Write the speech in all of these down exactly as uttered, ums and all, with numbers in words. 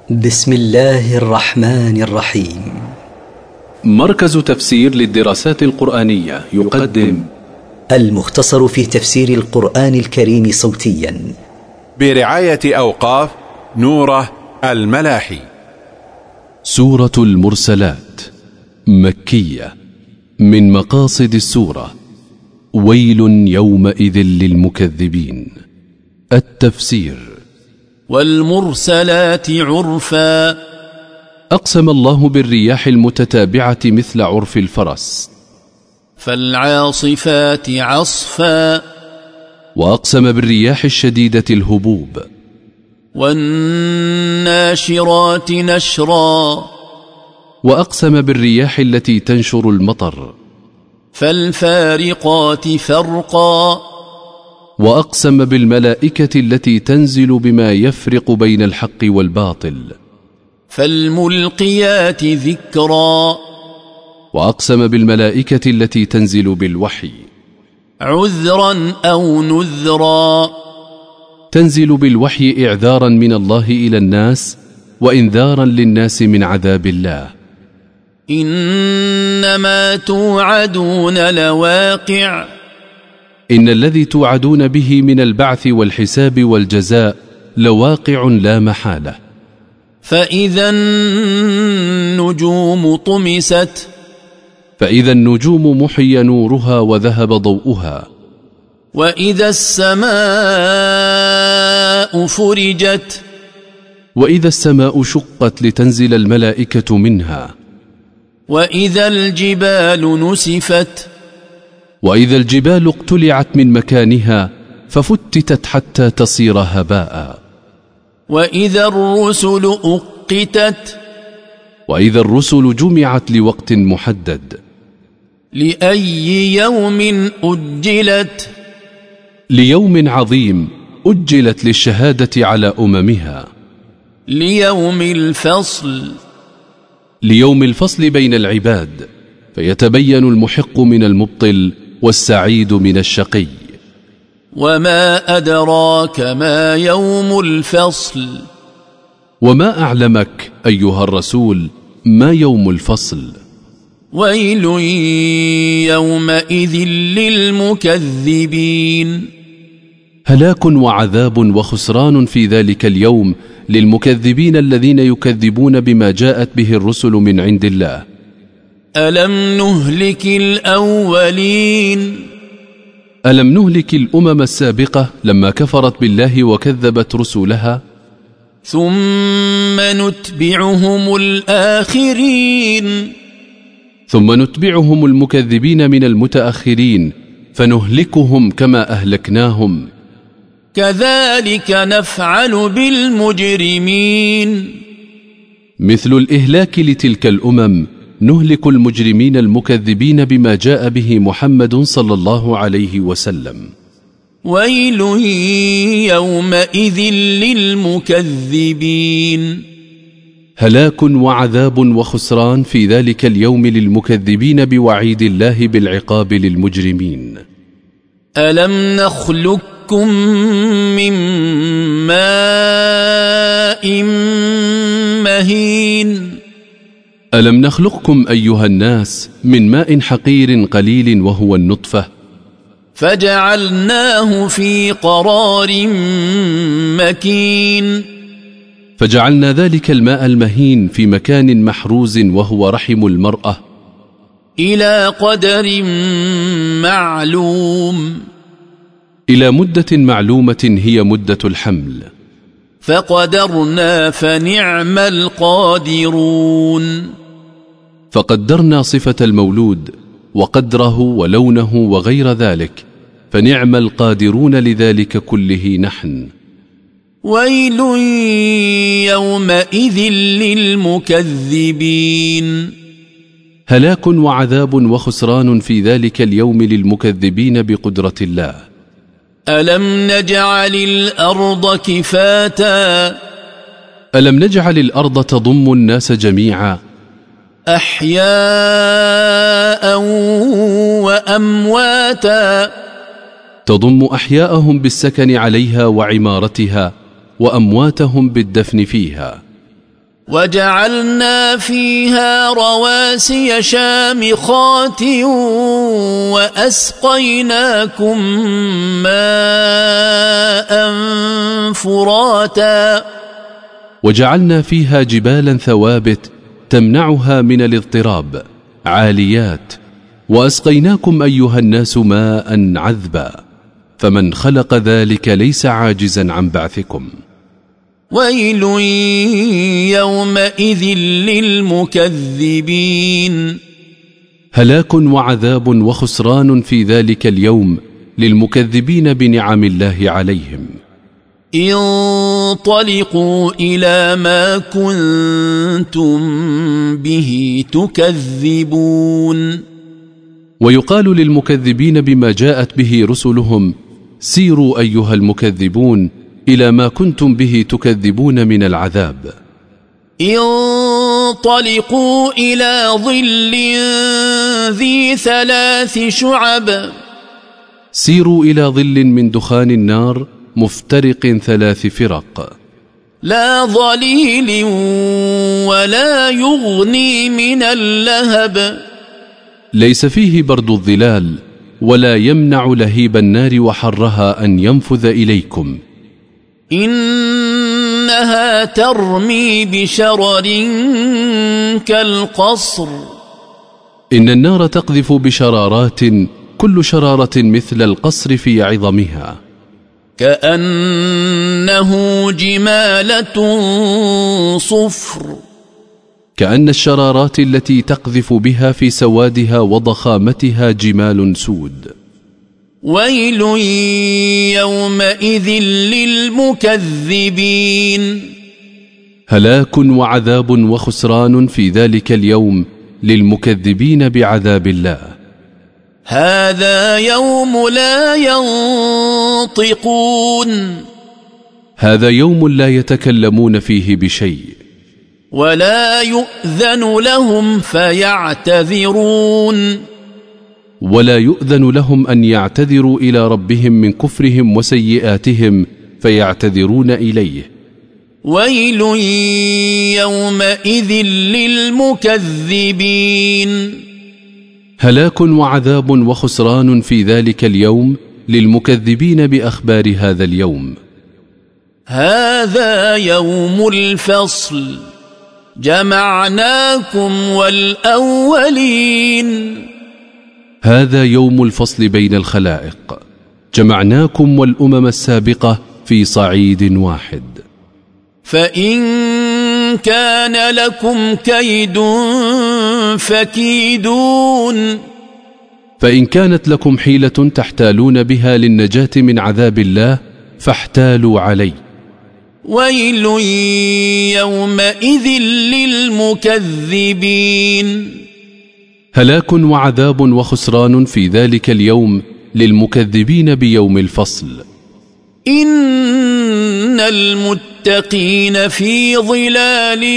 بسم الله الرحمن الرحيم. مركز تفسير للدراسات القرآنية يقدم المختصر في تفسير القرآن الكريم صوتيا برعاية أوقاف نوره الملاحي. سورة المرسلات مكية. من مقاصد السورة: ويل يومئذ للمكذبين. التفسير: والمرسلات عرفا، أقسم الله بالرياح المتتابعة مثل عرف الفرس. فالعاصفات عصفا، وأقسم بالرياح الشديدة الهبوب. والناشرات نشرا، وأقسم بالرياح التي تنشر المطر. فالفارقات فرقا، وأقسم بالملائكة التي تنزل بما يفرق بين الحق والباطل. فالملقيات ذكرا، وأقسم بالملائكة التي تنزل بالوحي. عذرا أو نذرا، تنزل بالوحي إعذارا من الله إلى الناس وإنذارا للناس من عذاب الله. إنما توعدون لواقع، إن الذي توعدون به من البعث والحساب والجزاء لواقع لا محالة. فإذا النجوم طمست، فإذا النجوم محي نورها وذهب ضوءها. وإذا السماء فرجت، وإذا السماء شقت لتنزل الملائكة منها. وإذا الجبال نسفت، وإذا الجبال اقتلعت من مكانها ففتتت حتى تصير هباء. وإذا الرسل أقتت، وإذا الرسل جمعت لوقت محدد. لأي يوم أجلت، ليوم عظيم أجلت للشهادة على أممها. ليوم الفصل، ليوم الفصل بين العباد، فيتبين المحق من المبطل والسعيد من الشقي. وما أدراك ما يوم الفصل، وما أعلمك أيها الرسول ما يوم الفصل. ويل يومئذ للمكذبين. هلاك وعذاب وخسران في ذلك اليوم للمكذبين الذين يكذبون بما جاءت به الرسل من عند الله. ألم نهلك الأولين، ألم نهلك الأمم السابقة لما كفرت بالله وكذبت رسلها؟ ثم نتبعهم الآخرين، ثم نتبعهم المكذبين من المتأخرين فنهلكهم كما أهلكناهم. كذلك نفعل بالمجرمين. مثل الإهلاك لتلك الأمم نهلك المجرمين المكذبين بما جاء به محمد صلى الله عليه وسلم. ويل يومئذ للمكذبين. هلاك وعذاب وخسران في ذلك اليوم للمكذبين بوعيد الله بالعقاب للمجرمين. ألم نخلقكم من ماء مهين، ألم نخلقكم أيها الناس من ماء حقير قليل وهو النطفة، فجعلناه في قرار مكين، فجعلنا ذلك الماء المهين في مكان محروز وهو رحم المرأة، إلى قدر معلوم، إلى مدة معلومة هي مدة الحمل. فقدرنا فنعم القادرون. فقدرنا صفة المولود وقدره ولونه وغير ذلك، فنعم القادرون لذلك كله نحن. ويل يومئذ للمكذبين. هلاك وعذاب وخسران في ذلك اليوم للمكذبين بقدرة الله. ألم نجعل الأرض كفاتا، ألم نجعل الأرض تضم الناس جميعا، أحياء وأمواتا، تضم أحياءهم بالسكن عليها وعمارتها وأمواتهم بالدفن فيها. وجعلنا فيها رواسي شامخات وأسقيناكم ماء فراتا وجعلنا فيها جبالا ثوابت تمنعها من الاضطراب عاليات، وأسقيناكم أيها الناس ماء عذبا، فمن خلق ذلك ليس عاجزا عن بعثكم. ويل يومئذ للمكذبين. هلاك وعذاب وخسران في ذلك اليوم للمكذبين بنعم الله عليهم. انطلقوا إلى ما كنتم به تكذبون. ويقال للمكذبين بما جاءت به رسلهم: سيروا أيها المكذبون إلى ما كنتم به تكذبون من العذاب. انطلقوا إلى ظل ذي ثلاث شعب. سيروا إلى ظل من دخان النار مفترق ثلاث فرق، لا ظليل ولا يغني من اللهب. ليس فيه برد الظلال ولا يمنع لهيب النار وحرها أن ينفذ إليكم. إنها ترمي بشرر كالقصر. إن النار تقذف بشرارات كل شرارة مثل القصر في عظمها، كأنه جمالة صفر. كأن الشرارات التي تقذف بها في سوادها وضخامتها جمال سود. ويل يومئذ للمكذبين. هلاك وعذاب وخسران في ذلك اليوم للمكذبين بعذاب الله. هذا يوم لا ينطقون. هذا يوم لا يتكلمون فيه بشيء. ولا يؤذن لهم فيعتذرون. ولا يؤذن لهم أن يعتذروا إلى ربهم من كفرهم وسيئاتهم فيعتذرون إليه. ويل يومئذ للمكذبين. هلاك وعذاب وخسران في ذلك اليوم للمكذبين بأخبار هذا اليوم. هذا يوم الفصل جمعناكم والأولين. هذا يوم الفصل بين الخلائق، جمعناكم والأمم السابقة في صعيد واحد. فإن كان لكم كيد فكيدون. فإن كانت لكم حيلة تحتالون بها للنجاة من عذاب الله فاحتالوا عليه. ويل يومئذ للمكذبين. هلاك وعذاب وخسران في ذلك اليوم للمكذبين بيوم الفصل. إن المتقين في ظلال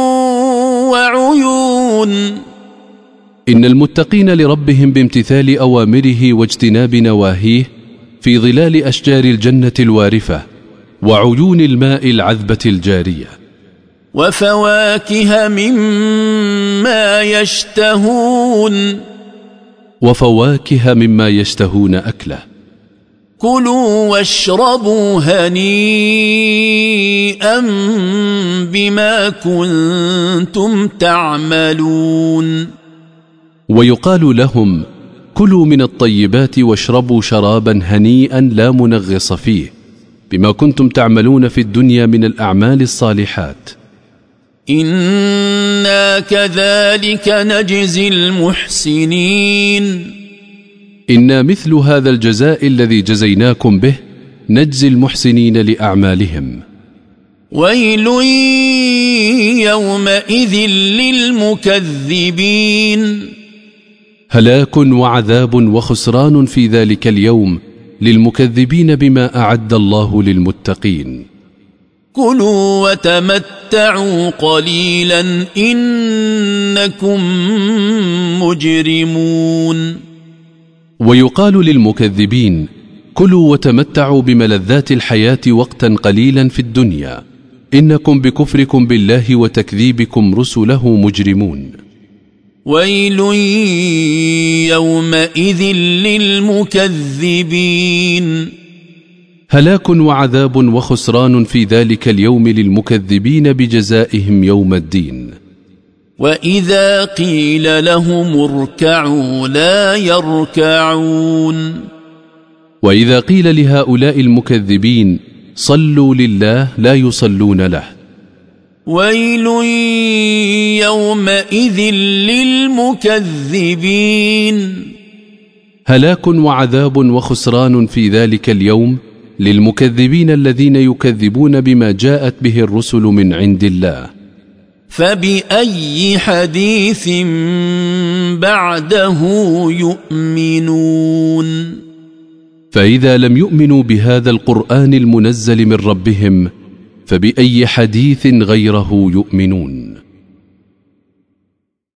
وعيون. إن المتقين لربهم بامتثال أوامره واجتناب نواهيه في ظلال أشجار الجنة الوارفة وعيون الماء العذبة الجارية. وفواكه مما يشتهون. وفواكه مما يشتهون أكله. كلوا واشربوا هنيئا بما كنتم تعملون. ويقال لهم: كلوا من الطيبات واشربوا شرابا هنيئا لا منغص فيه بما كنتم تعملون في الدنيا من الأعمال الصالحات. إنا كذلك نجزي المحسنين. إنا مثل هذا الجزاء الذي جزيناكم به نجزي المحسنين لأعمالهم. ويل يومئذ للمكذبين. هلاك وعذاب وخسران في ذلك اليوم للمكذبين بما أعد الله للمتقين. كلوا وتمتعوا قليلا إنكم مجرمون. ويقال للمكذبين: كلوا وتمتعوا بملذات الحياة وقتا قليلا في الدنيا إنكم بكفركم بالله وتكذيبكم رسله مجرمون. ويل يومئذ للمكذبين. هلاك وعذاب وخسران في ذلك اليوم للمكذبين بجزائهم يوم الدين. وإذا قيل لهم اركعوا لا يركعون. وإذا قيل لهؤلاء المكذبين صلوا لله لا يصلون له. ويل يومئذ للمكذبين. هلاك وعذاب وخسران في ذلك اليوم للمكذبين الذين يكذبون بما جاءت به الرسل من عند الله. فبأي حديث بعده يؤمنون. فإذا لم يؤمنوا بهذا القرآن المنزل من ربهم فبأي حديث غيره يؤمنون.